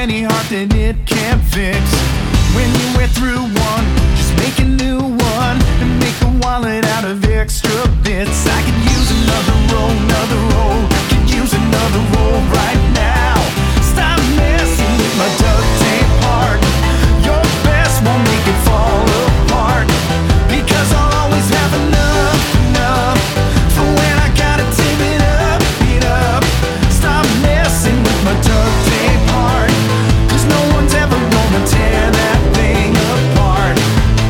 any heart that it can't fix. When you wear through one, just make a new one and make a wallet out of extra bits. I could use another roll, could use another roll right now. Stop messing with my duct tape heart. Your best won't make it fall apart, because I'll always have enough for when I gotta tip it up. Stop messing with my duct tape heart, 'cause no one's ever gonna tear that thing apart.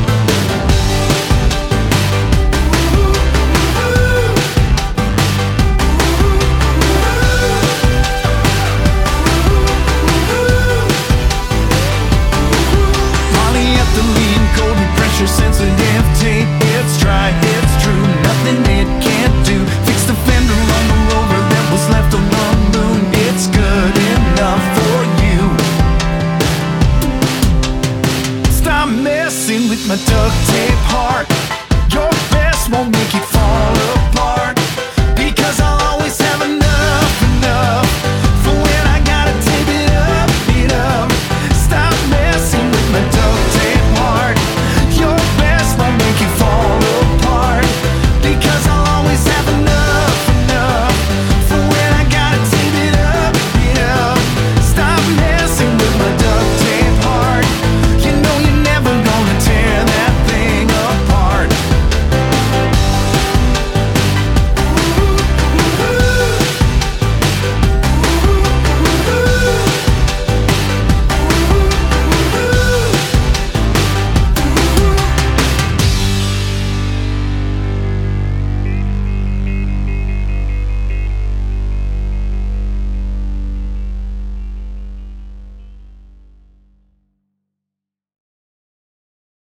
Polyethylene, cold and pressure sensitive tape. It's dry, it's true, nothing it can't do. Fix the fender on the Rover that was left on the moon. It's good enough for you. Stop messing with my duct